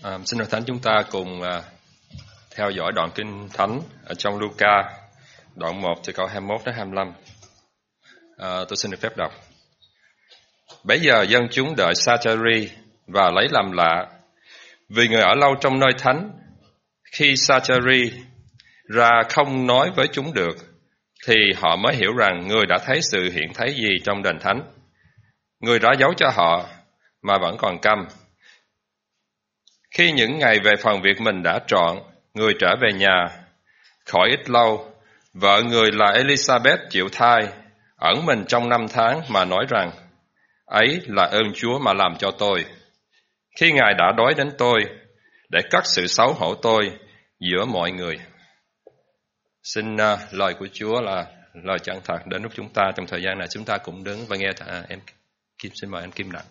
Xin Hội Thánh chúng ta cùng theo dõi đoạn Kinh Thánh ở trong Luca, đoạn 1 từ câu 21 đến 25. Tôi xin được phép đọc. Bấy giờ dân chúng đợi Sa-cha-ri và lấy làm lạ, vì người ở lâu trong nơi thánh. Khi Sa-cha-ri ra không nói với chúng được, thì họ mới hiểu rằng người đã thấy sự hiện thấy gì trong đền thánh. Người đã giấu cho họ mà vẫn còn câm. Khi những ngày về phần việc mình đã trọn, người trở về nhà. Khỏi ít lâu, vợ người là Elizabeth chịu thai, ẩn mình trong 5 tháng mà nói rằng, ấy là ơn Chúa mà làm cho tôi. Khi Ngài đã đói đến tôi, để cất sự xấu hổ tôi giữa mọi người. Xin lời của Chúa là lời chân thật đến lúc chúng ta trong thời gian này. Chúng ta cũng đứng và nghe em Kim, xin mời anh Kim Đặng.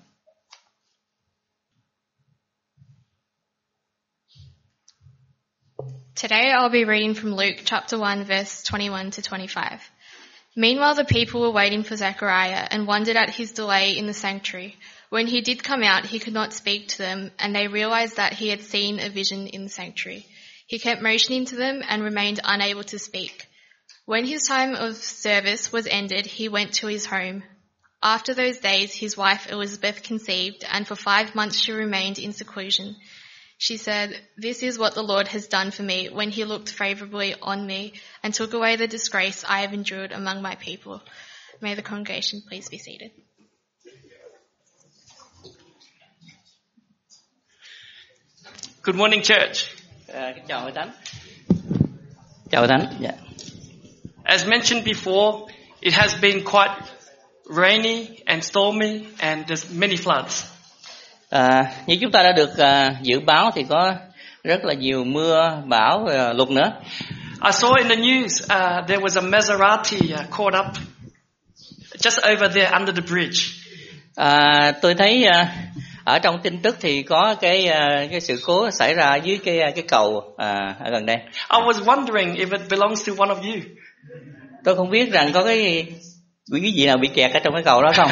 Today I'll be reading from Luke chapter 1 verse 21 to 25. Meanwhile the people were waiting for Zechariah and wondered at his delay in the sanctuary. When he did come out, he could not speak to them, and they realized that he had seen a vision in the sanctuary. He kept motioning to them and remained unable to speak. When his time of service was ended, he went to his home. After those days, his wife Elizabeth conceived, and for 5 months she remained in seclusion. She said, "This is what the Lord has done for me when he looked favorably on me and took away the disgrace I have endured among my people." May the congregation please be seated. Good morning, church. Chào hội thánh. Chào hội thánh. Yeah. As mentioned before, it has been quite rainy and stormy and there's many floods. Như chúng ta đã được dự báo thì có rất là nhiều mưa, bão và lụt nữa. I saw in the news there was a Maserati caught up just over there under the bridge. Tôi thấy ở trong tin tức thì có cái sự cố xảy ra dưới cái cầu ở gần đây. I was wondering if it belongs to one of you. Tôi không biết rằng có cái gì nào bị kẹt ở trong cái cầu đó không?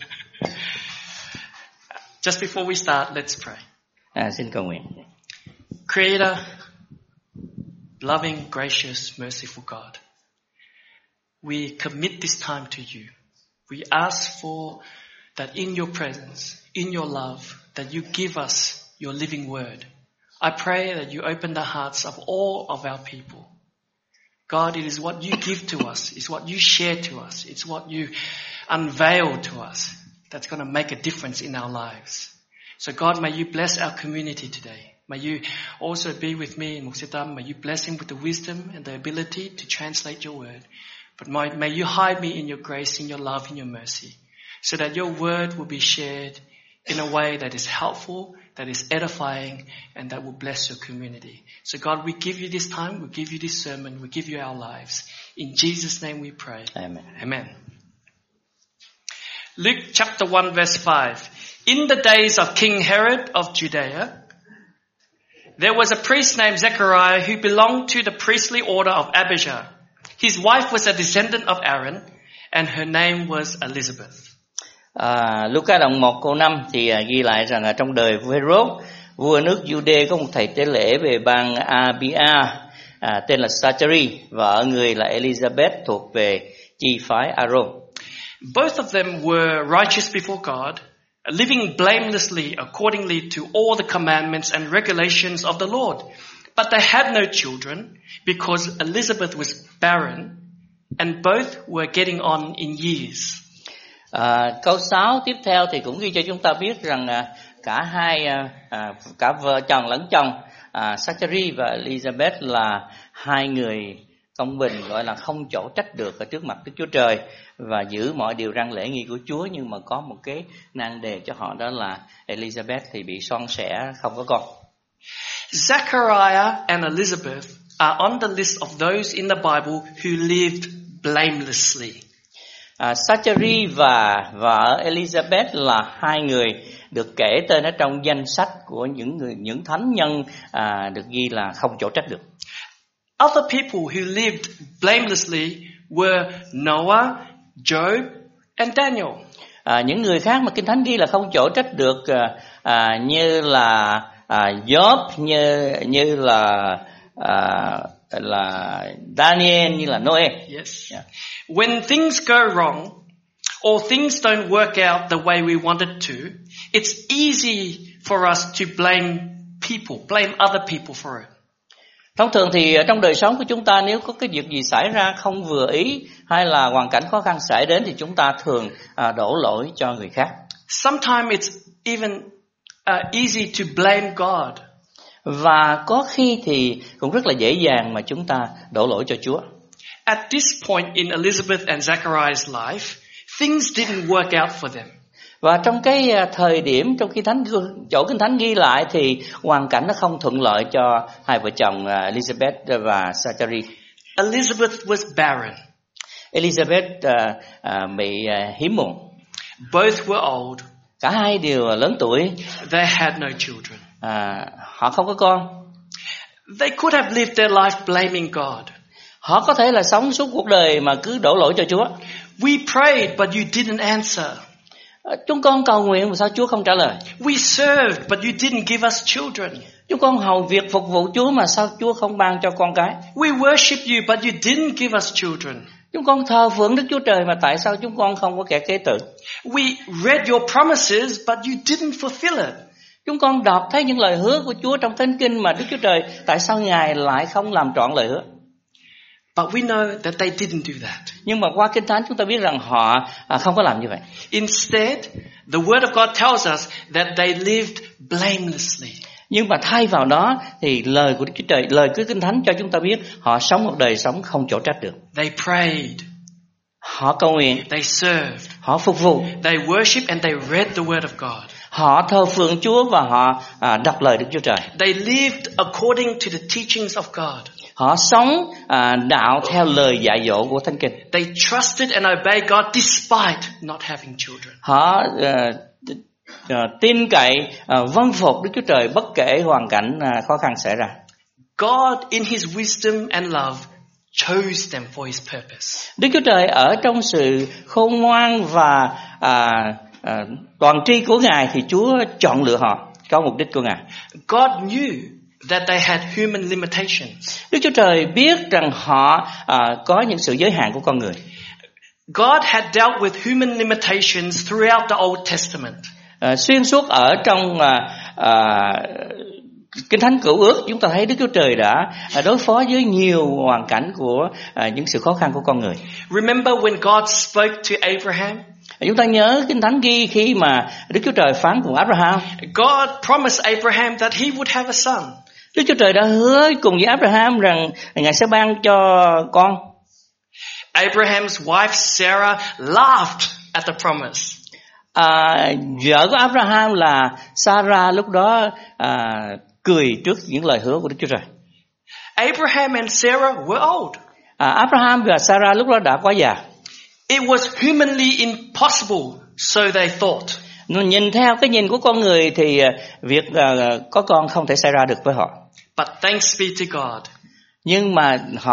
Just before we start, let's pray. Xin cầu nguyện. Creator, loving, gracious, merciful God, we commit this time to you. We ask for that in your presence, in your love, that you give us your living word. I pray that you open the hearts of all of our people. God, it is what you give to us, it's what you share to us, it's what you unveil to us that's going to make a difference in our lives. So God, may you bless our community today. May you also be with me in Muksitam. May you bless him with the wisdom and the ability to translate your word. But may you hide me in your grace, in your love, in your mercy, so that your word will be shared in a way that is helpful, that is edifying, and that will bless your community. So God, we give you this time, we give you this sermon, we give you our lives. In Jesus' name we pray. Amen. Amen. Luke chapter 1 verse 5. In the days of King Herod of Judea, there was a priest named Zechariah who belonged to the priestly order of Abijah. His wife was a descendant of Aaron, and her name was Elizabeth. Luca đoạn 1 câu 5 thì ghi lại rằng ở trong đời vua Herod, vua nước Jude, có một thầy tế lễ về bang Abia tên là Sa-cha-ri, vợ người là Elizabeth thuộc về chi phái Aaron. Both of them were righteous before God, living blamelessly accordingly to all the commandments and regulations of the Lord. But they had no children because Elizabeth was barren and both were getting on in years. Câu 6 tiếp theo thì cũng ghi cho chúng ta biết rằng cả hai cả vợ chồng lẫn chồng Sa-cha-ri và Elizabeth là hai người công bình, gọi là không chỗ trách được ở trước mặt Đức Chúa Trời và giữ mọi điều răn lễ nghi của Chúa, nhưng mà có một cái nan đề cho họ, đó là Elizabeth thì bị son sẻ không có con. Zechariah and Elizabeth are on the list of those in the Bible who lived blamelessly. Sa-cha-ri và vợ Elizabeth là hai người được kể tên ở trong danh sách của những thánh nhân được ghi là không chỗ trách được. Other people who lived blamelessly were Noah, Job, and Daniel. những người khác mà Kinh Thánh ghi là không chỗ trách được, như là Job, như là Daniel, như là Noe. Yes. When things go wrong or things don't work out the way we wanted to, it's easy for us to blame other people for it. Thông thường thì trong đời sống của chúng ta, nếu có cái việc gì xảy ra không vừa ý hay là hoàn cảnh khó khăn xảy đến thì chúng ta thường đổ lỗi cho người khác. Sometimes it's even easy to blame God. Và có khi thì cũng rất là dễ dàng mà chúng ta đổ lỗi cho Chúa. At this point in Elizabeth and Zachariah's life, things didn't work out for them. Và trong cái thời điểm trong chỗ Kinh Thánh ghi lại thì hoàn cảnh nó không thuận lợi cho hai vợ chồng Elizabeth và Zachary. Elizabeth was barren. Elizabeth bị hiếm muộn. Both were old. Cả hai đều lớn tuổi. They had no children. Họ không có con. They could have lived their life blaming God. Họ có thể là sống suốt cuộc đời mà cứ đổ lỗi cho Chúa. We prayed but you didn't answer. Chúng con cầu nguyện mà sao Chúa không trả lời? We served but you didn't give us children. Chúng con hầu việc phục vụ Chúa mà sao Chúa không ban cho con cái? We worship you but you didn't give us children. Chúng con thờ phượng Đức Chúa Trời mà tại sao chúng con không có kẻ kế tử? We read your promises but you didn't fulfill it. Chúng con đọc thấy những lời hứa của Chúa trong Thánh Kinh mà Đức Chúa Trời tại sao Ngài lại không làm trọn lời hứa? But we know that they didn't do that. Nhưng mà qua Kinh Thánh chúng ta biết rằng họ không có làm như vậy. Instead, the Word of God tells us that they lived blamelessly. Nhưng mà thay vào đó thì lời của Đức Chúa Trời, lời của Kinh Thánh cho chúng ta biết họ sống một đời sống không chỗ trách được. They prayed. Họ cầu nguyện. They served. Họ phục vụ. They worship and they read the Word of God. Họ thờ phượng Chúa và họ đọc lời Đức Chúa Trời. They lived according to the teachings of God. Họ sống đạo theo lời dạy dỗ của Thánh Kinh. They trusted and obeyed God despite not having children. Họ tin cậy vâng phục Đức Chúa Trời bất kể hoàn cảnh khó khăn xảy ra. God in His wisdom and love chose them for His purpose. Đức Chúa Trời ở trong sự khôn ngoan và toàn tri của Ngài thì Chúa chọn lựa họ có mục đích của Ngài. God knew that they had human limitations. Đức Chúa Trời biết rằng họ có những sự giới hạn của con người. God had dealt with human limitations throughout the Old Testament. Xuyên suốt ở trong Kinh Thánh Cựu Ước chúng ta thấy Đức Chúa Trời đã đối phó với nhiều hoàn cảnh của những sự khó khăn của con người. Remember when God spoke to Abraham? Chúng ta nhớ Kinh Thánh ghi khi mà Đức Chúa Trời phán cùng Abraham. God promised Abraham that he would have a son. Đức Chúa Trời đã hứa cùng với Abraham rằng Ngài sẽ ban cho con. Abraham's wife Sarah laughed at the promise. Vợ của Abraham là Sarah lúc đó cười trước những lời hứa của Đức Chúa Trời. Abraham and Sarah were old. Abraham và Sarah lúc đó đã quá già. It was humanly impossible, so they thought. Nhìn theo cái nhìn của con người thì việc có con không thể xảy ra được với họ. But thanks be to God. Nhưng mà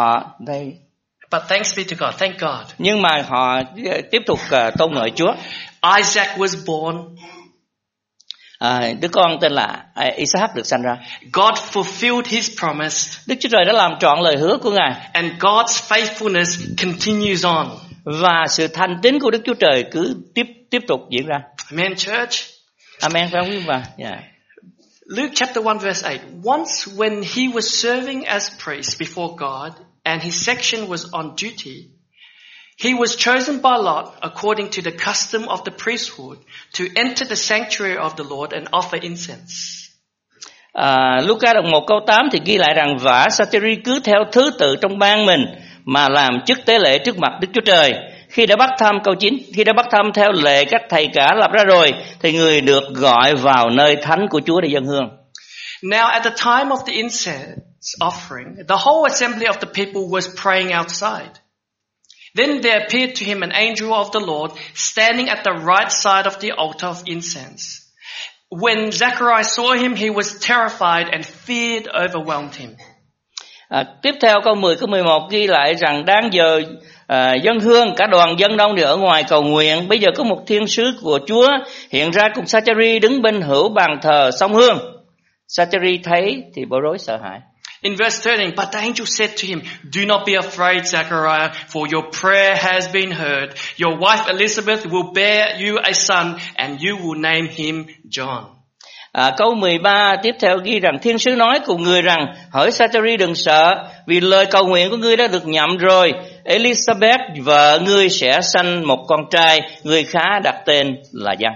Thank God. Nhưng mà họ tiếp tục tôn ngợi Chúa. Isaac was born. Đứa con tên là Isaac được sanh ra. God fulfilled His promise. Đức Chúa Trời đã làm trọn lời hứa của Ngài. And God's faithfulness continues on. Và sự thành tín của Đức Chúa Trời cứ tiếp tục diễn ra. Amen, church. Amen, phải không bà? Yeah. Luke chapter 1 verse 8. Once when he was serving as priest before God and his section was on duty, he was chosen by lot according to the custom of the priesthood to enter the sanctuary of the Lord and offer incense. Luca đoạn 1 câu 8 thì ghi lại rằng và Zachary cứ theo thứ tự trong ban mình mà làm chức tế lễ trước mặt Đức Chúa Trời. Khi đã bắt thăm câu 9, khi đã bắt thăm theo lệ các thầy cả lập ra rồi thì người được gọi vào nơi thánh của Chúa để dâng hương. Now at the time of the incense offering, the whole assembly of the people was praying outside. Then there appeared to him an angel of the Lord standing at the right side of the altar of incense. When Zechariah saw him, he was terrified and fear overwhelmed him. Tiếp theo câu 10 câu 11 ghi lại rằng đang giờ dân hương, cả đoàn dân đông đều ở ngoài cầu nguyện. Bây giờ có một thiên sứ của Chúa hiện ra cùng Sa-cha-ri đứng bên hữu bàn thờ sông hương. Sa-cha-ri thấy thì bối rối sợ hãi. In verse 13, but the angel said to him, do not be afraid, Zechariah, for your prayer has been heard. Your wife Elizabeth will bear you a son, and you will name him John. Câu 13 tiếp theo ghi rằng thiên sứ nói cùng người rằng, hỡi Sa-cha-ri đừng sợ, vì lời cầu nguyện của ngươi đã được nhậm rồi. Elizabeth vợ ngươi sẽ sanh một con trai, người khá đặt tên là Giăng.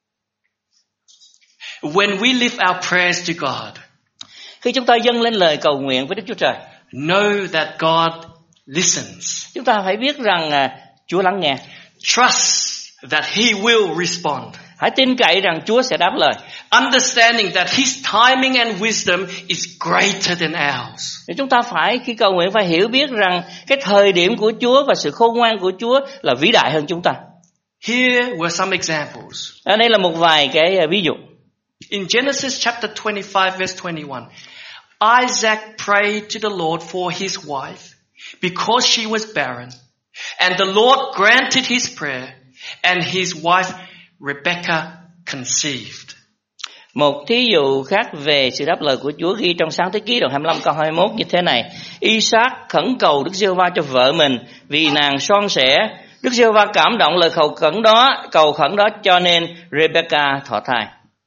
When we lift our prayers to God, khi chúng ta dâng lên lời cầu nguyện với Đức Chúa Trời, know that God listens. chúng ta phải biết rằng Chúa lắng nghe. Trust that He will respond. Hãy tin cậy rằng Chúa sẽ đáp lời. Understanding that His timing and wisdom is greater than ours. Thì chúng ta phải khi cầu nguyện phải hiểu biết rằng cái thời điểm của Chúa và sự khôn ngoan của Chúa là vĩ đại hơn chúng ta. Here were some examples. Ở đây là một vài cái ví dụ. In Genesis chapter 25 verse 21, Isaac prayed to the Lord for his wife because she was barren. And the Lord granted his prayer, and his wife Rebecca conceived. Một thí dụ khác về sự đáp lời của Chúa ghi trong Sáng thế ký đoạn 25 câu 21 như thế này. Isaac khẩn cầu Đức Giê-hô-va cho vợ mình vì nàng son sẻ. Đức Giê-hô-va cảm động lời cầu khẩn đó cho nên Rebecca thọ thai.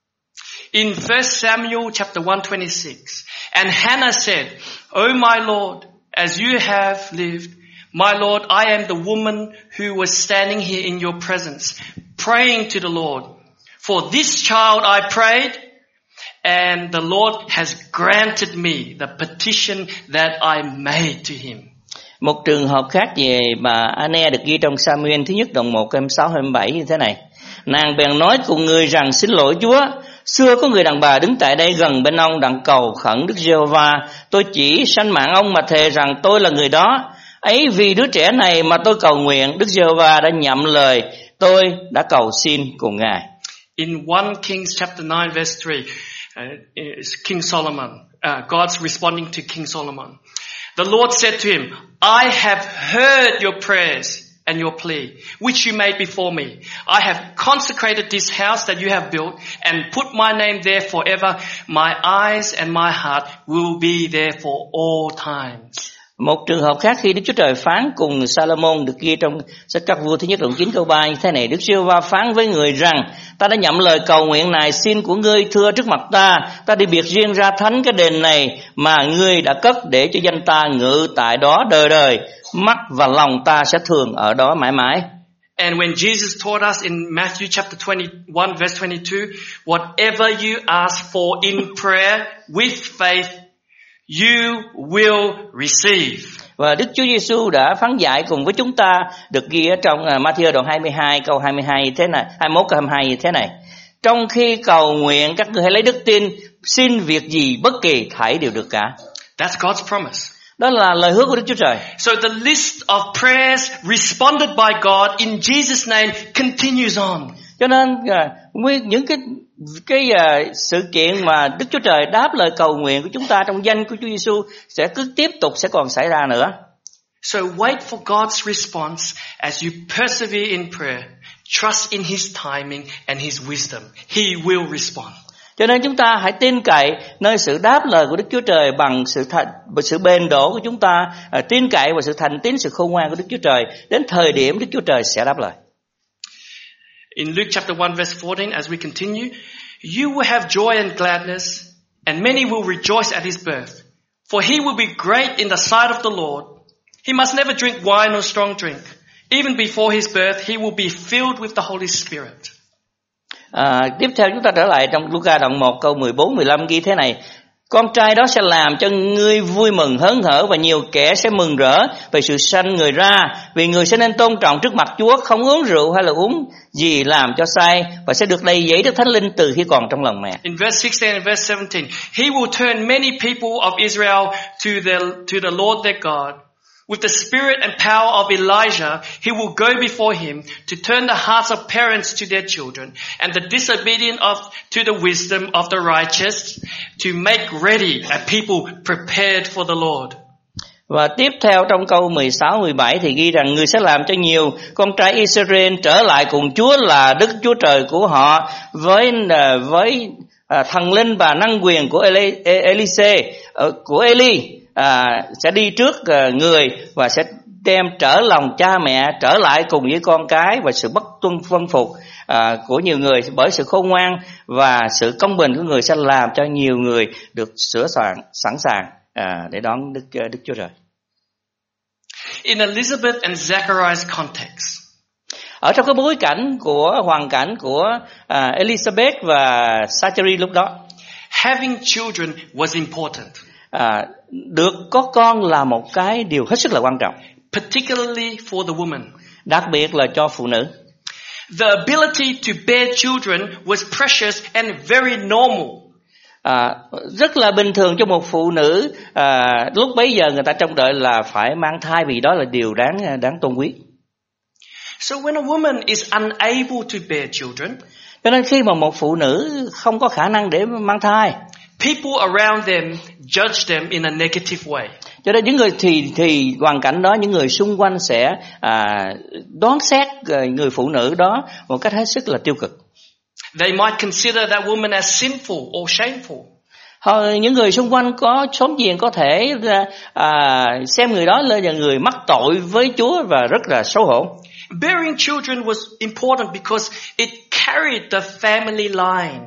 In 1 Samuel chapter 126, and Hannah said, O my Lord, as you have lived, my Lord, I am the woman who was standing here in your presence, praying to the Lord. For this child I prayed, and the Lord has granted me the petition that I made to him. Một trường hợp khác về bà Anne được ghi trong Samuel thứ nhất đoạn 1 câu 26 27 như thế này. Nàng bèn nói cùng người rằng xin lỗi Chúa, xưa có người đàn bà đứng tại đây gần bên ông đặng cầu khẩn Đức Giê-hô-va. Tôi chỉ sanh mạng ông mà thề rằng tôi là người đó. Ấy vì đứa trẻ này mà tôi cầu nguyện, Đức Giê-hô-va đã nhậm lời tôi đã cầu xin cùng Ngài. In 1 Kings chapter 9 verse 3, King Solomon, God's responding to King Solomon. The Lord said to him, I have heard your prayers and your plea, which you made before me. I have consecrated this house that you have built and put my name there forever. My eyes and my heart will be there for all times. Một trường hợp khác khi Đức Chúa Trời phán cùng Salomon được ghi trong sách Các Vua thứ nhất đoạn 9 câu 3 như thế này. Đức Giê-hô-va phán với người rằng, ta đã nhậm lời cầu nguyện này xin của ngươi thưa trước mặt ta. Ta đi biệt riêng ra thánh cái đền này mà ngươi đã cất để cho danh ta ngự tại đó đời đời. Mắt và lòng ta sẽ thường ở đó mãi mãi. And when Jesus taught us in Matthew chapter 21 verse 22, whatever you ask for in prayer with faith, you will receive. Và Đức Chúa Giêsu đã phán dạy cùng với chúng ta được ghi ở trong Ma-thi-ơ đoạn 22 câu 22 thế này, 21 câu 22 như thế này. Trong khi cầu nguyện các ngươi hãy lấy đức tin, xin việc gì bất kỳ thảy đều được cả. That's God's promise. Đó là lời hứa của Đức Chúa Trời. So the list of prayers responded by God in Jesus' name continues on. Cho nên những cái sự kiện mà Đức Chúa Trời đáp lời cầu nguyện của chúng ta trong danh của Chúa Giêsu sẽ cứ tiếp tục sẽ còn xảy ra nữa. So wait for God's response as you persevere in prayer. Trust in His timing and His wisdom. He will respond. Cho nên chúng ta hãy tin cậy nơi sự đáp lời của Đức Chúa Trời bằng sự bền đổ của chúng ta, tin cậy vào sự thành tín, sự khôn ngoan của Đức Chúa Trời. Đến thời điểm Đức Chúa Trời sẽ đáp lời. In Luke chapter 1 verse 14, as we continue, you will have joy and gladness, and many will rejoice at his birth. For he will be great in the sight of the Lord. He must never drink wine or strong drink. Even before his birth, he will be filled with the Holy Spirit. Tiếp theo chúng ta trở lại trong Luca đoạn 1 câu 14-15 ghi thế này. Con trai đó sẽ làm cho ngươi vui mừng hớn hở và nhiều kẻ sẽ mừng rỡ về sự sanh người ra. Vì người sẽ nên tôn trọng trước mặt Chúa, không uống rượu hay là uống gì làm cho say, và sẽ được đầy dẫy Đức Thánh Linh từ khi còn trong lòng mẹ. In verse 16 and verse 17, he will turn many people of Israel to the Lord their God. With the spirit and power of Elijah, he will go before him to turn the hearts of parents to their children and the disobedient to the wisdom of the righteous, to make ready a people prepared for the Lord. Và tiếp theo trong câu 16, 17 thì ghi rằng người sẽ làm cho nhiều con trai Israel trở lại cùng Chúa là Đức Chúa Trời của họ với thần linh và năng quyền của của Eli sẽ đi trước người và sẽ đem trở lòng cha mẹ trở lại cùng với con cái, và sự bất tuân vâng phục của nhiều người bởi sự khôn ngoan và sự công bình của người sẽ làm cho nhiều người được sửa soạn sẵn sàng để đón Đức Chúa Trời. In Elizabeth and Zechariah's context, ở trong cái bối cảnh của hoàn cảnh của Elizabeth và Zachary lúc đó, having children was important, được có con là một cái điều hết sức là quan trọng, particularly for the woman. Đặc biệt là cho phụ nữ. The ability to bear children was precious and very normal. Rất là bình thường cho một phụ nữ lúc bấy giờ người ta trông đợi là phải mang thai, vì đó là điều đáng tôn quý. So when a woman is unable to bear children, cho nên khi mà một phụ nữ không có khả năng để mang thai, people around them judge them in a negative way. Cho nên những người thì hoàn cảnh đó, những người xung quanh sẽ đoán xét người phụ nữ đó một cách hết sức là tiêu cực. They might consider that woman as sinful or shameful. Những người xung quanh có xóm giềng có thể xem người đó là người mắc tội với Chúa và rất là xấu hổ. Bearing children was important because it carried the family line.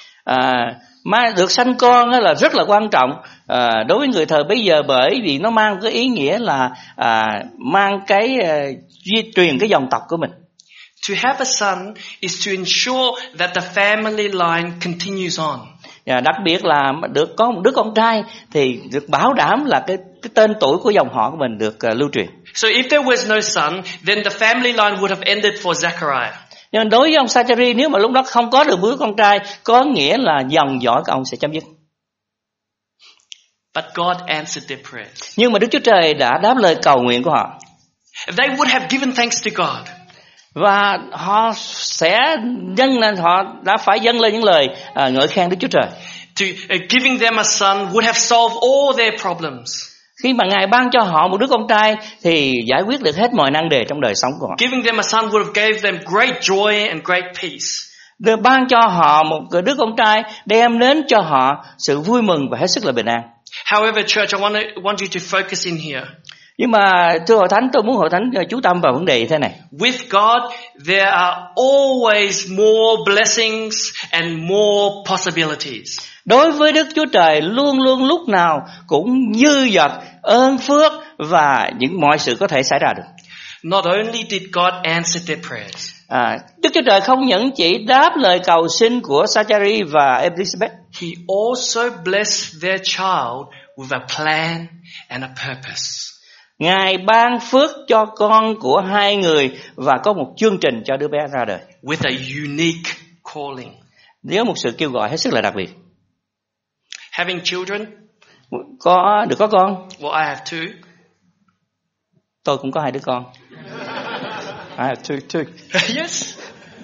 Mà được sanh con là rất là quan trọng đối với người thời bấy giờ, bởi vì nó mang cái ý nghĩa là mang cái duy truyền cái dòng tộc của mình. To have a son is to ensure that the family line continues on. Đặc biệt là được có một đứa con trai thì được bảo đảm là cái tên tuổi của dòng họ của mình được lưu truyền. So if there was no son, then the family line would have ended for Zechariah. Nhưng đối với ông Zachary, nếu mà lúc đó không có được đứa con trai, có nghĩa là dòng dõi của ông sẽ chấm dứt. But God answered their prayers. Nhưng mà Đức Chúa Trời đã đáp lời cầu nguyện của họ. They would have given thanks to God. Và họ sẽ họ đã phải dâng lên những lời ngợi khen Đức Chúa Trời. To giving them a son would have solved all their problems. Khi mà Ngài ban cho họ một đứa con trai thì giải quyết được hết mọi nan đề trong đời sống của họ. Giving them a son would have gave them great joy and great peace. Được ban cho họ một đứa con trai đem đến cho họ sự vui mừng và hết sức là bình an. However, church, I want you to focus in here. Nhưng mà thưa hội thánh, tôi muốn hội thánh chú tâm vào vấn đề như thế này. With God, there are always more blessings and more possibilities. Đối với Đức Chúa Trời luôn luôn lúc nào cũng dư dật ơn phước và những mọi sự có thể xảy ra được. Not only did God answer their prayers, Đức Chúa Trời không những chỉ đáp lời cầu xin của Zachary và Elizabeth, He also blessed their child with a plan and a purpose. Ngài ban phước cho con của hai người và có một chương trình cho đứa bé ra đời. With a unique calling. Với một sự kêu gọi hết sức là đặc biệt. Having children? Được có con. Well, I have two. Tôi cũng có hai đứa con. I have two. Yes.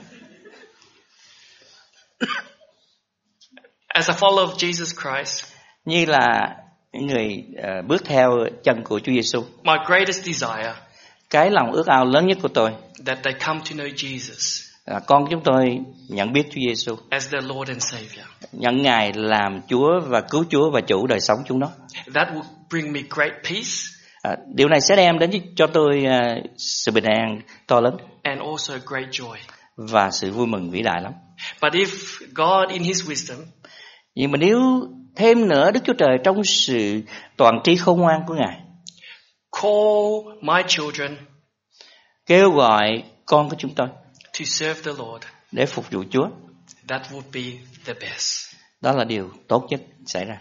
As a follower of Jesus Christ, như là những người bước theo chân của Chúa Giêsu, my greatest desire, cái lòng ước ao lớn nhất của tôi, that they come to know Jesus, con chúng tôi nhận biết Chúa Giêsu as their Lord and Savior. Nhận Ngài làm Chúa và cứu Chúa và chủ đời sống chúng nó. That will bring me great peace. Điều này sẽ đem đến cho tôi sự bình an to lớn and also great joy. Và sự vui mừng vĩ đại lắm. But if God in His wisdom, nhưng mà nếu thêm nữa Đức Chúa Trời trong sự toàn tri khôn ngoan của Ngài call my children, kêu gọi con của chúng tôi to serve the Lord, để phục vụ Chúa, that would be the best. Đó là điều tốt nhất xảy ra.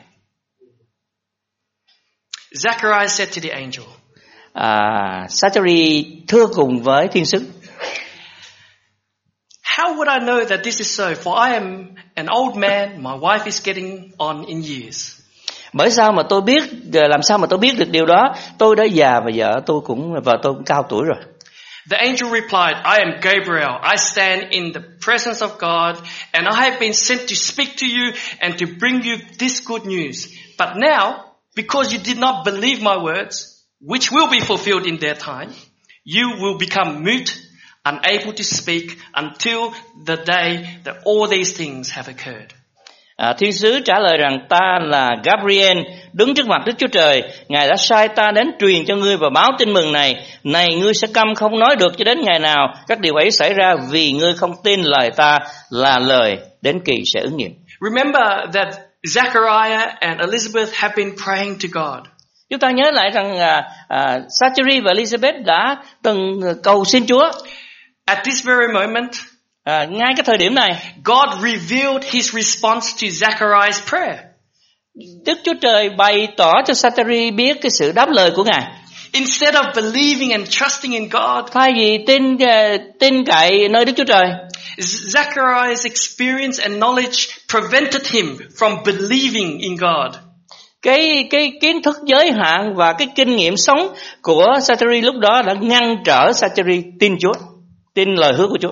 Zechariah said to the angel, Zachary thưa cùng với thiên sứ, how would I know that this is so? For I am an old man, my wife is getting on in years. Bởi sao mà tôi biết, làm sao mà tôi biết được điều đó? Tôi đã già và vợ tôi cũng cao tuổi rồi. The angel replied, I am Gabriel. I stand in the presence of God, and I have been sent to speak to you and to bring you this good news. But now, because you did not believe my words, which will be fulfilled in their time, you will become mute, unable to speak until the day that all these things have occurred. Thiên sứ trả lời rằng ta là Gabriel đứng trước mặt Đức Chúa Trời. Ngài đã sai ta đến truyền cho ngươi và báo tin mừng này. Này ngươi sẽ câm không nói được cho đến ngày nào các điều ấy xảy ra, vì ngươi không tin lời ta là lời đến kỳ sẽ ứng nghiệm. Remember that Zechariah and Elizabeth have been praying to God. Chúng ta nhớ lại rằng Zachary và Elizabeth đã từng cầu xin Chúa. At this very moment, ngay cái thời điểm này, God revealed his response to Zechariah's prayer. Đức Chúa Trời bày tỏ cho Zachary biết cái sự đáp lời của Ngài. Instead of believing and trusting in God, thay vì tin cậy nơi Đức Chúa Trời, Zechariah's experience and knowledge prevented him from believing in God. Cái kiến thức giới hạn và cái kinh nghiệm sống của Zachary lúc đó đã ngăn trở Zachary tin Chúa, tin lời hứa của Chúa.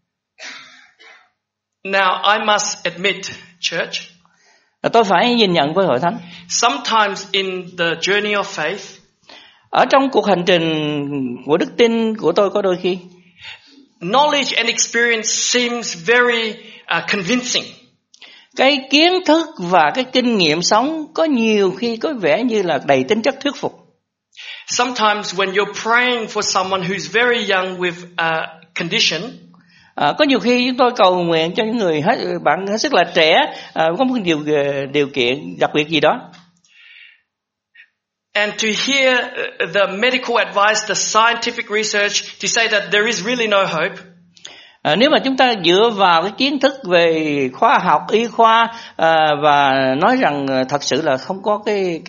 Now I must admit, church, tôi phải nhìn nhận với hội thánh, sometimes in the journey of faith, ở trong cuộc hành trình của đức tin của tôi có đôi khi, knowledge and experience seems very convincing. Cái kiến thức và cái kinh nghiệm sống có nhiều khi có vẻ như là đầy tính chất thuyết phục. Sometimes when you're praying for someone who's very young with a condition, có nhiều khi chúng tôi cầu nguyện cho những người bạn hết sức là trẻ, có một điều kiện đặc biệt gì đó. And to hear the medical advice, the scientific research to say that there is really no hope. Nếu mà chúng ta dựa vào cái kiến thức về khoa học, y khoa và nói rằng thật sự là không có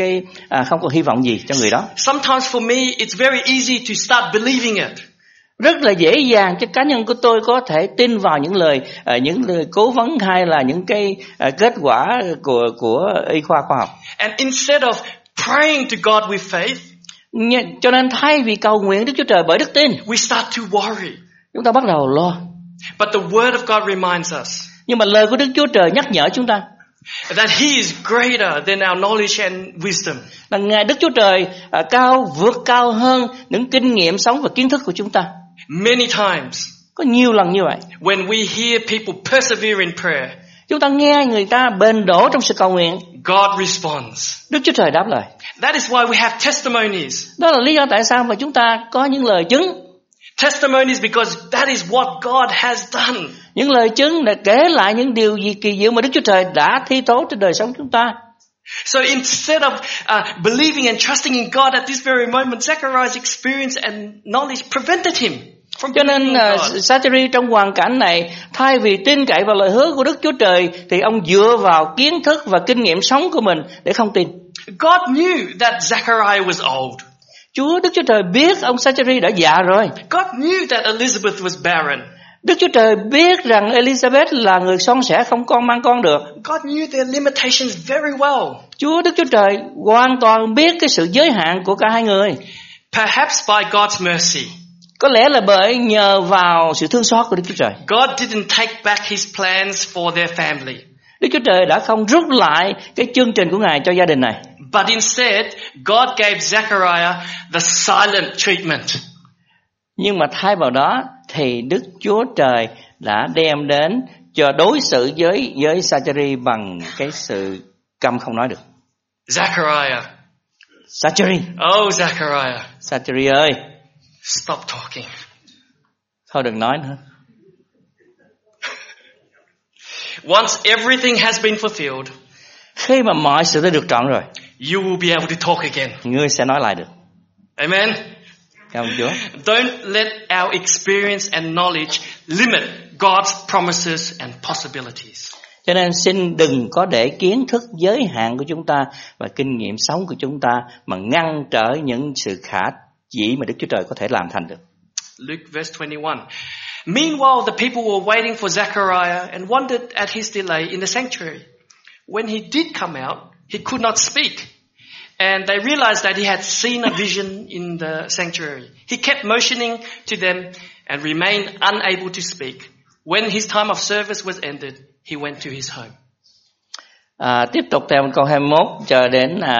không có hy vọng gì cho người đó. Sometimes for me it's very easy to start believing it. Rất là dễ dàng cho cá nhân của tôi có thể tin vào những lời cố vấn hay là những cái kết quả của y khoa khoa học. And instead of praying to God with faith, cho nên thay vì cầu nguyện Đức Chúa Trời bởi đức tin, we start to worry. Chúng ta bắt đầu lo. But the word of God reminds us. Nhưng mà lời của Đức Chúa Trời nhắc nhở chúng ta that he is greater than our knowledge and wisdom. Là Ngài Đức Chúa Trời vượt cao hơn những kinh nghiệm sống và kiến thức của chúng ta. Many times, có nhiều lần như vậy, when we hear people persevere in prayer, chúng ta nghe người ta bền đổ trong sự cầu nguyện, God responds. Đức Chúa Trời đáp lời. That is why we have testimonies. Đó là lý do tại sao mà chúng ta có những lời chứng. Testimonies because that is what God has done. Những lời chứng để kể lại những điều gì kỳ diệu mà Đức Chúa Trời đã thi tố trên đời sống chúng ta. So instead of believing and trusting in God at this very moment, Zechariah's experience and knowledge prevented him from cho nên Zachary trong hoàn cảnh này, thay vì tin cậy vào lời hứa của Đức Chúa Trời thì ông dựa vào kiến thức và kinh nghiệm sống của mình để không tin. God knew that Zechariah was old. Đức Chúa Trời biết ông Zachary đã già rồi. God knew that Elizabeth was barren. Đức Chúa Trời biết rằng Elizabeth là người son sẻ không mang con được. God knew their limitations very well. Đức Chúa Trời hoàn toàn biết cái sự giới hạn của cả hai người. Perhaps by God's mercy. Có lẽ là bởi nhờ vào sự thương xót của Đức Chúa Trời. God didn't take back his plans for their family. Đức Chúa Trời đã không rút lại cái chương trình của Ngài cho gia đình này. But instead, God gave Zechariah the silent treatment. Nhưng mà thay vào đó thì Đức Chúa Trời đã đem đến cho đối xử với Zachary bằng cái sự câm không nói được. Zechariah. Oh, Zechariah. Zachary ơi. Stop talking. Thôi đừng nói nữa. Once everything has been fulfilled, khi mà mọi sự đã được trọn rồi, you will be able to talk again. Ngươi sẽ nói lại được. Amen. Cảm ơn Chúa. Don't let our experience and knowledge limit God's promises and possibilities. Cho nên xin đừng có để kiến thức giới hạn của chúng ta và kinh nghiệm sống của chúng ta mà ngăn trở những sự khả dĩ mà Đức Chúa Trời có thể làm thành được. Luke verse 21. Meanwhile, the people were waiting for Zechariah and wondered at his delay in the sanctuary. When he did come out, he could not speak. And they realized that he had seen a vision in the sanctuary. He kept motioning to them and remained unable to speak. When his time of service was ended, he went to his home. Tiếp tục theo câu 21 cho đến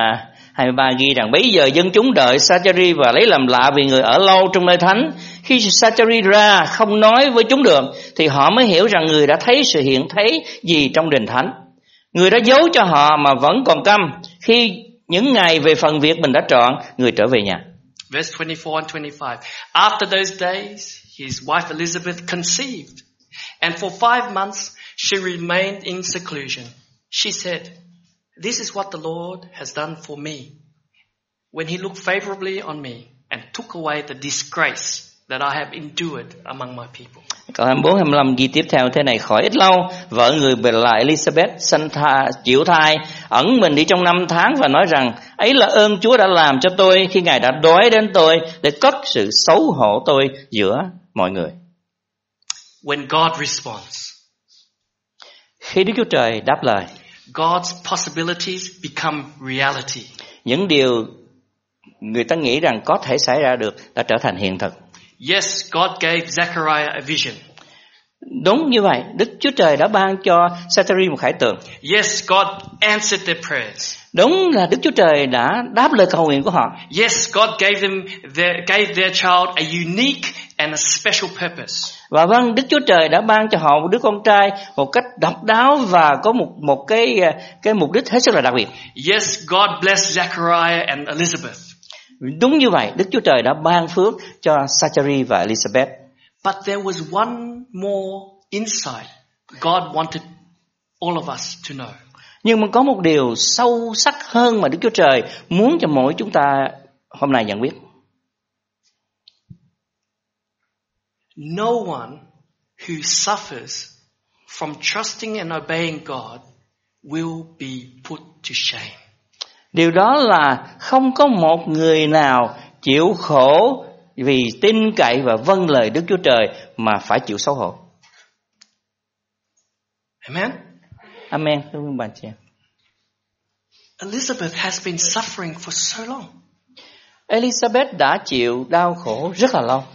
23 ghi rằng bấy giờ dân chúng đợi Sa-cha-ri và lấy làm lạ vì người ở lâu trong nơi thánh. Khi Sa-cha-ri ra không nói với chúng được thì họ mới hiểu rằng người đã thấy sự hiện thấy gì trong đền thánh. Người đã giấu cho họ mà vẫn còn câm. Khi những ngày về phần việc mình đã chọn, người trở về nhà. Verse 24 and 25. After those days, his wife Elizabeth conceived, and for 5 months she remained in seclusion. She said, "This is what the Lord has done for me, when he looked favorably on me and took away the disgrace that I have endured among my people." Câu 24-25 ghi tiếp theo thế này: khỏi ít lâu, vợ người bề là Elizabeth chịu thai, ẩn mình đi trong 5 tháng và nói rằng ấy là ơn Chúa đã làm cho tôi khi Ngài đã đói đến tôi để cất sự xấu hổ tôi giữa mọi người. When God responds, khi Đức Chúa Trời đáp lời, God's possibilities become reality. những điều người ta nghĩ rằng có thể xảy ra được đã trở thành hiện thực. Yes, God gave Zechariah a vision. Đúng như vậy, Đức Chúa Trời đã ban cho Sa-cha-ri một khải tượng. Yes, God answered their prayers. Đúng là Đức Chúa Trời đã đáp lời cầu nguyện của họ. Yes, God gave their child a unique and a special purpose. Và vâng, Đức Chúa Trời đã ban cho họ một đứa con trai một cách độc đáo và có một cái mục đích hết sức là đặc biệt. Yes, God blessed Zechariah and Elizabeth. Đúng như vậy, Đức Chúa Trời đã ban phước cho Sa-cha-ri và Elizabeth. But there was one more insight God wanted all of us to know. Nhưng mà có một điều sâu sắc hơn mà Đức Chúa Trời muốn cho mỗi chúng ta hôm nay nhận biết. No one who suffers from trusting and obeying God will be put to shame. Điều đó là không có một người nào chịu khổ vì tin cậy và vâng lời Đức Chúa Trời mà phải chịu xấu hổ. Amen. Amen. Thưa quý bạn chị em. Elizabeth has been suffering for so long. Elizabeth đã chịu đau khổ rất là lâu.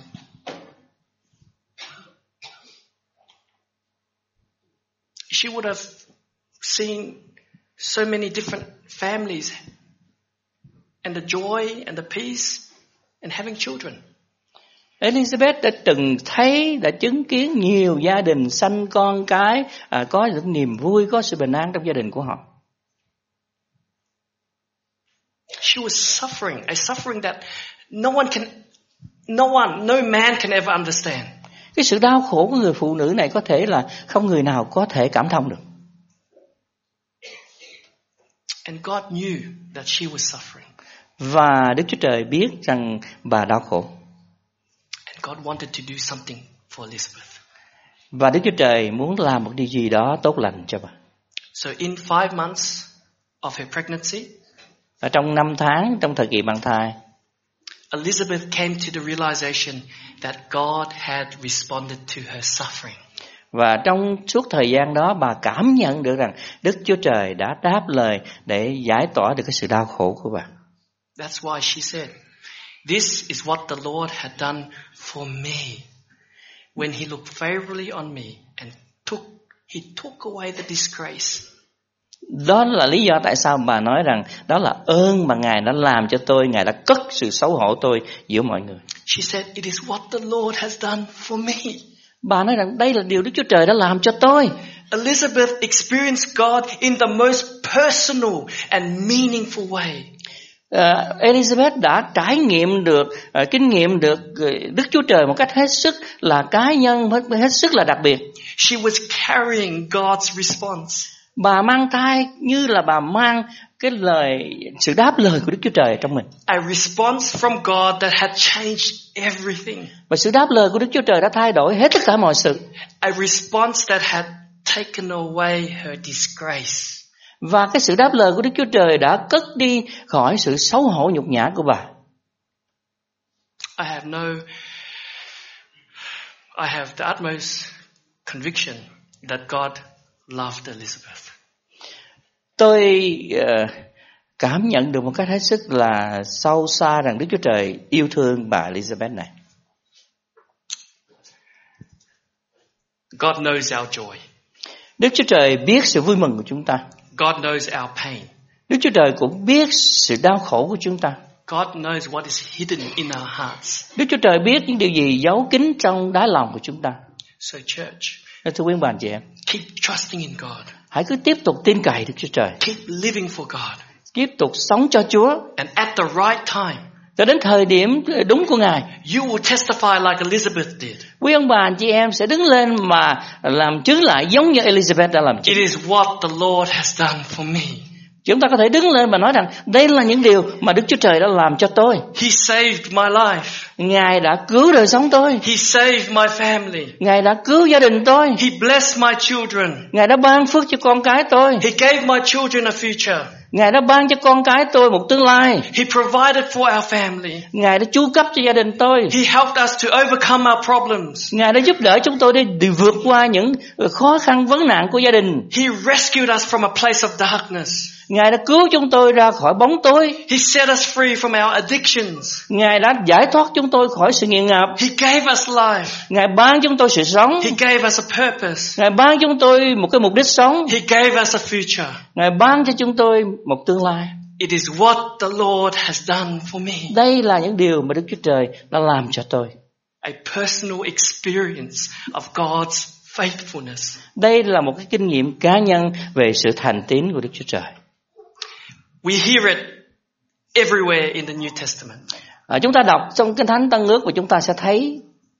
She would have seen so many different families and the joy and the peace and having children. Elizabeth đã từng thấy, đã chứng kiến nhiều gia đình sanh con cái, có những niềm vui, có sự bình an trong gia đình của họ. She was suffering, a suffering that no man can ever understand. Cái sự đau khổ của người phụ nữ này có thể là không người nào có thể cảm thông được. And God knew that she was suffering. Và Đức Chúa Trời biết rằng bà đau khổ. And God wanted to do something for Elizabeth. Và Đức Chúa Trời muốn làm một điều gì đó tốt lành cho bà. So in 5 months of her pregnancy, Ở trong 5 tháng, trong thời kỳ mang thai, Elizabeth came to the realization that God had responded to her suffering. và trong suốt thời gian đó bà cảm nhận được rằng Đức Chúa Trời đã đáp lời để giải tỏa được cái sự đau khổ của bà. That's why she said, "This is what the Lord had done for me when he looked favorably on me and he took away the disgrace." Đó là lý do tại sao bà nói rằng đó là ơn mà Ngài đã làm cho tôi, Ngài đã cất sự xấu hổ tôi giữa mọi người. She said, "It is what the Lord has done for me." Bà nói rằng đây là điều Đức Chúa Trời đã làm cho tôi. Elizabeth experienced God in the most personal and meaningful way. Elizabeth đã trải nghiệm được, kinh nghiệm được Đức Chúa Trời một cách hết sức là cá nhân, hết sức là đặc biệt. She was carrying God's response. Bà mang thai như là bà mang cái sự đáp lời của Đức Chúa Trời trong mình. A response from God that had changed everything. Và sự đáp lời của Đức Chúa Trời đã thay đổi hết tất cả mọi sự. A response that had taken away her disgrace. Và cái sự đáp lời của Đức Chúa Trời đã cất đi khỏi sự xấu hổ nhục nhã của bà. I have the utmost conviction that God loved Elizabeth. Tôi cảm nhận được một cách hết sức là sâu xa rằng Đức Chúa Trời yêu thương bà Elizabeth này. God knows our joy. Đức Chúa Trời biết sự vui mừng của chúng ta. God knows our pain. Đức Chúa Trời cũng biết sự đau khổ của chúng ta. God knows what is hidden in our hearts. Đức Chúa Trời biết những điều gì giấu kín trong đáy lòng của chúng ta. So church, Thưa quý bạn chị em, keep trusting in God. hãy cứ tiếp tục tin cậy Đức Chúa Trời, Keep living for God. tiếp tục sống cho Chúa, And at the right time, cho đến thời điểm đúng của Ngài. you will testify like Elizabeth did. Quý ông bà anh chị em sẽ đứng lên mà làm chứng lại giống như Elizabeth đã làm chứng. It is what the Lord has done for me. Chúng ta có thể đứng lên và nói rằng đây là những điều mà Đức Chúa Trời đã làm cho tôi. He saved my life. Ngài đã cứu đời sống tôi. He saved my family. Ngài đã cứu gia đình tôi. He blessed my children. Ngài đã ban phước cho con cái tôi. He gave my children a future. Ngài đã ban cho con cái tôi một tương lai. He provided for our family. Ngài đã chu cấp cho gia đình tôi. He helped us to overcome our problems. Ngài đã giúp đỡ chúng tôi để vượt qua những khó khăn vấn nạn của gia đình. He rescued us from a place of darkness. Ngài đã cứu chúng tôi ra khỏi bóng tối. He set us free from our addictions. Ngài đã giải thoát chúng tôi khỏi sự nghiện ngập. He gave us life. Ngài ban chúng tôi sự sống. He gave us a purpose. Ngài ban chúng tôi một cái mục đích sống. He gave us a future. Ngài ban cho chúng tôi một tương lai. It is what the Lord has done for me. Đây là những điều mà Đức Chúa Trời đã làm cho tôi. A personal experience of God's faithfulness. Đây là một cái kinh nghiệm cá nhân về sự thành tín của Đức Chúa Trời. We hear it everywhere in the New Testament. Chúng ta đọc trong Kinh Thánh Tân Ước và chúng ta sẽ thấy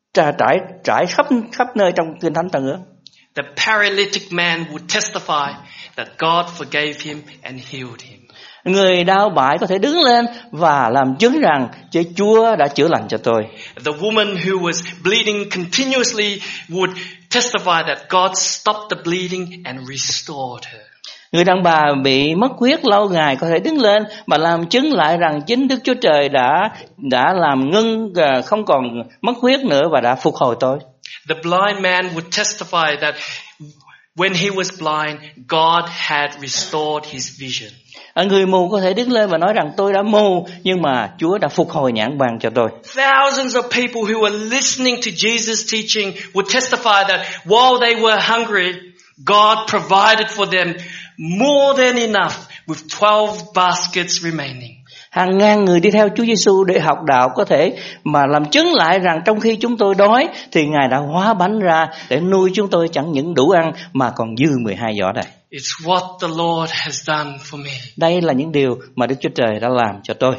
trải khắp nơi trong Kinh Thánh Tân Ước. The paralytic man would testify that God forgave him and healed him. Người đau bại có thể đứng lên và làm chứng rằng Chúa đã chữa lành cho tôi. The woman who was bleeding continuously would testify that God stopped the bleeding and restored her. Người đàn bà bị mất huyết lâu ngày có thể đứng lên và làm chứng lại rằng chính Đức Chúa Trời đã làm ngưng, không còn mất huyết nữa và đã phục hồi tôi. The blind man would testify that when he was blind, God had restored his vision. Người mù có thể đứng lên và nói rằng tôi đã mù nhưng mà Chúa đã phục hồi nhãn quan cho tôi. Thousands of people who were listening to Jesus' teaching would testify that while they were hungry, God provided for them more than enough with 12 baskets remaining. Hàng ngàn người đi theo Chúa Giêsu để học đạo có thể mà làm chứng lại rằng trong khi chúng tôi đói thì Ngài đã hóa bánh ra để nuôi chúng tôi chẳng những đủ ăn mà còn dư 12 giỏ đầy. It's what the Lord has done for me. Đây là những điều mà Đức Chúa Trời đã làm cho tôi.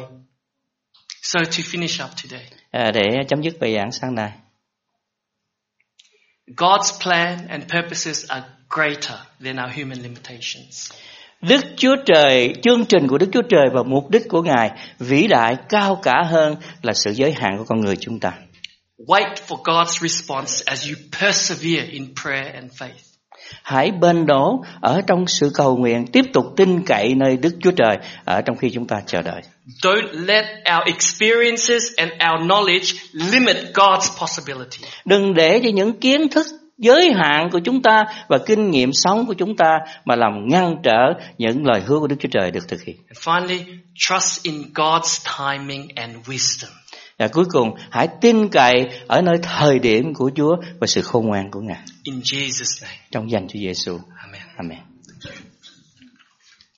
So to finish up today, Để chấm dứt bài giảng sáng nay, God's plan and purposes are greater than our human limitations. Đức Chúa Trời, chương trình của Đức Chúa Trời và mục đích của Ngài vĩ đại cao cả hơn là sự giới hạn của con người chúng ta. Wait for God's response as you persevere in prayer and faith. Hãy bền đổ ở trong sự cầu nguyện, tiếp tục tin cậy nơi Đức Chúa Trời ở trong khi chúng ta chờ đợi. Don't let our experiences and our knowledge limit God's possibility. Đừng để cho những kiến thức giới hạn của chúng ta và kinh nghiệm sống của chúng ta mà làm ngăn trở những lời hứa của Đức Chúa Trời được thực hiện. And finally, trust in God's timing and wisdom. Và cuối cùng, hãy tin cậy ở nơi thời điểm của Chúa và sự khôn ngoan của Ngài. In Jesus' name. Trong danh Chúa Giêsu. Amen. Amen.